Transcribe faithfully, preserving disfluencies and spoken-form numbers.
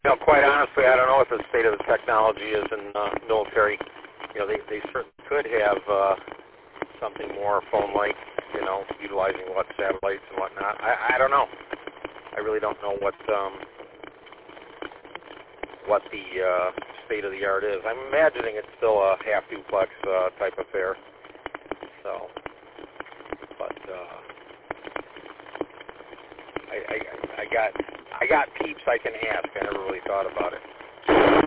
You know, quite honestly, I don't know what the state of the technology is in uh, military. You know, they they certainly could have uh, something more phone-like, you know, utilizing what satellites and whatnot. I, I don't know. I really don't know what um, what the uh, state of the art is. I'm imagining it's still a half duplex uh, type affair. So, but uh, I, I I got I got peeps I can ask. I never really thought about it.